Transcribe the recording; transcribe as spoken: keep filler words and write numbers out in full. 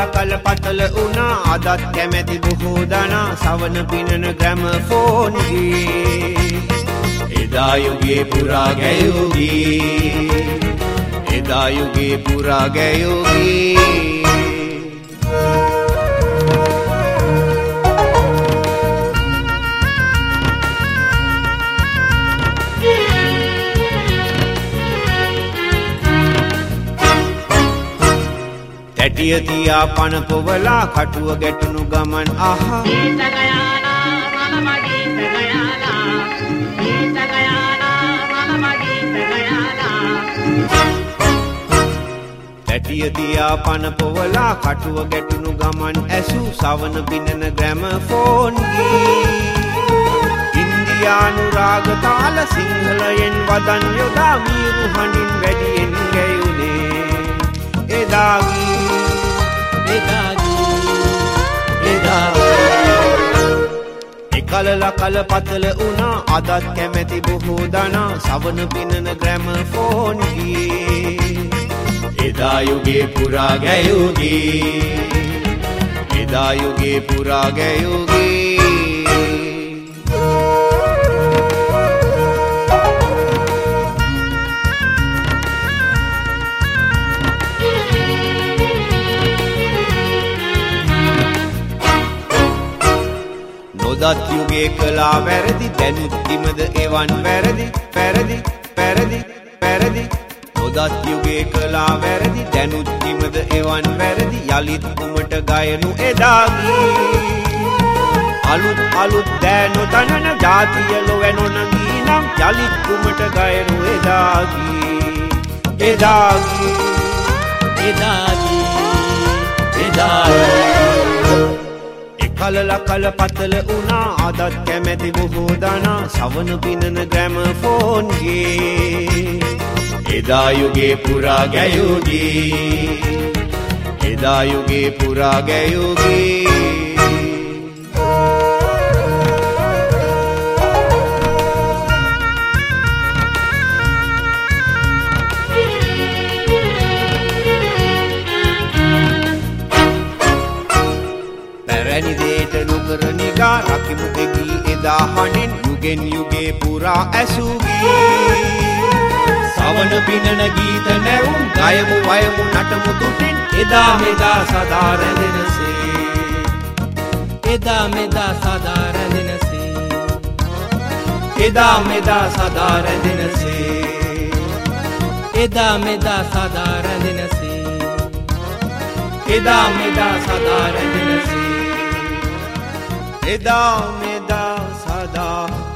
ලකල පතල වුණා අදත් කැමැති බොහෝ දනා සවන පිනන ග්‍රැමෆෝන්ගේ එදා යුගයේ පුරා ගැයුගී එදා යුගයේ පුරා ගැයුගී ඇටිය තියා පන පොවලා කටුව ගැටුණු ගමන් අහා ගීත ගයාලා මම ගීත ගයාලා ගීත ගයාලා මම ගීත ගයාලා ඇටිය තියා පන පොවලා කටුව ගැටුණු ගමන් ඇසු සවන පිනන ග්‍රැමෆෝන්ගේ ඉන්දියානු රාග තාල සිංහලයෙන් වදන් යොදා මීරු හඬින් වැඩියෙන් ගැයුනේ එදාගී එකල ලකල පතල වුණා අදත් කැමැති බොහෝ දනා සවන පිනන ග්‍රැමෆෝන්ගේ එදා යුගයේ පුරා ගැයුගී එදා යුගයේ පුරා ගැයුගී නොදත් යුගයේ කලා වැරදි දැනුත් කිමද එවන් වැරදි පැරදි පැරදි පැරදි නොදත් යුගයේ කලා වැරදි දැනුත් කිමද එවන් වැරදි යලිත් කුමට ගයනු එදාගී අලුත් අලුත් දෑනො තනන ජාතිය ලොවැනොන ගීනම් යලිත් කුමට ගයනු එදාගී එදාගී එදාගී එදාගී කල ලකල පතල වුණා අදත් කැමැති බොහෝ දනා සවන පිනන ග්‍රැමෆෝන්ගේ එදා යුගයේ පුරා ගැයුගී එදා යුගයේ පුරා ගැයුගී රකිමු දෙගී එදා හඬෙන් යුගෙන් යුගේ පුරා ඇසුගී සවන පිනන ගීත නැවුම් ගයමු වයමු නටමු තුටින් එදා මෙදා සදා රැඳෙනසේ එදා මෙදා සදා රැඳෙනසේ එදා මෙදා සදා රැඳෙනසේ එදා මෙදා සදා රැඳෙනසේ එදා මෙදා සදා රැඳෙනසේ එදා මෙදා සදා